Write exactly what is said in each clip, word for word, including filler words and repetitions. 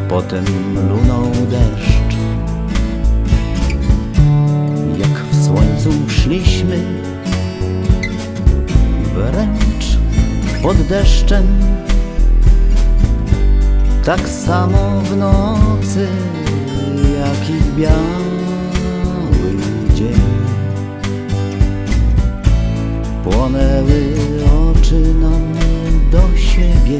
potem lunął deszcz. Jak w słońcu szliśmy, wręcz pod deszczem, tak samo w nocy, jak i biały dzień. Płonęły oczy nam do siebie.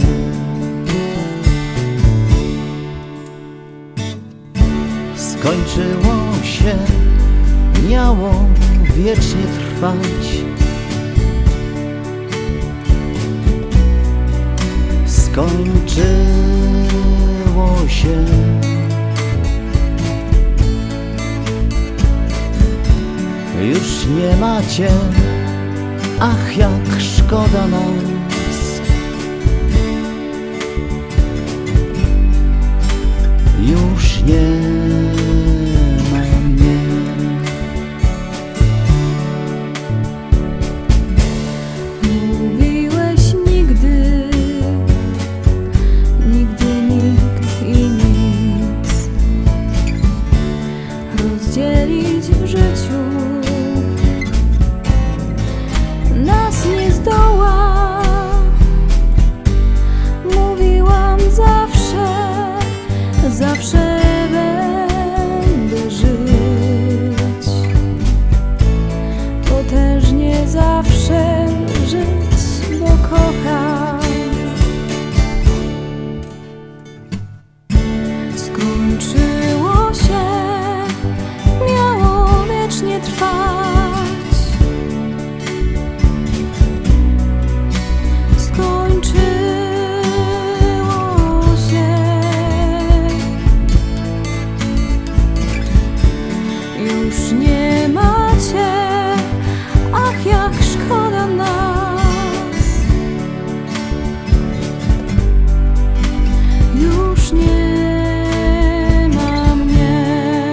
Skończyło się, miało wiecznie trwać. Skończyło się. Już nie macie, ach jak szkoda nas. Już nie ma mnie. Mówiłeś nigdy, nigdy nikt i nic rozdzielić w życiu nas nie zdoła. Mówiłam zawsze, zawsze będę żyć. To też nie zawsze żyć, bo kocham. Skończyło się, miało wiecznie trwać. Skończyło się. Już nie macie, ach jak szkoda nas. Już nie ma mnie.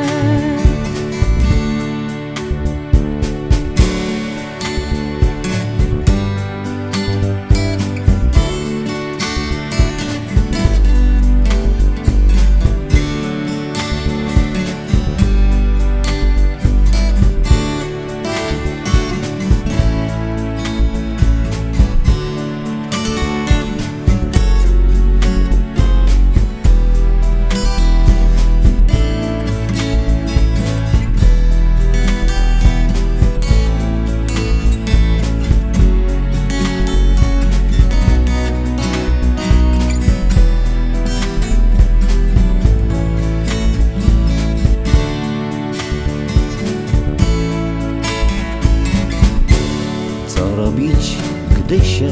Co robić, gdy się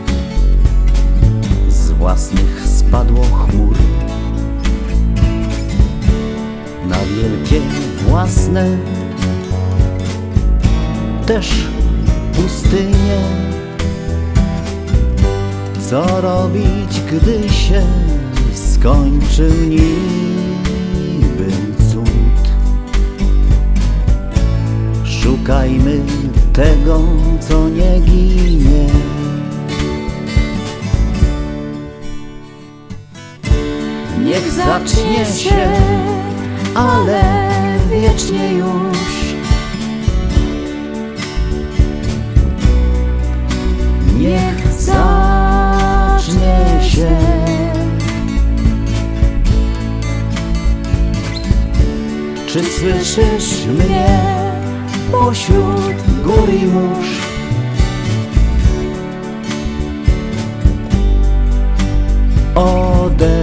z własnych spadło chmur na wielkie własne też pustynie? Co robić, gdy się skończył niby cud? Szukajmy tego, co nie ginie. Niech zacznie się, ale wiecznie już. Niech zacznie się. Czy słyszysz mnie pośród gór i mórz? Ode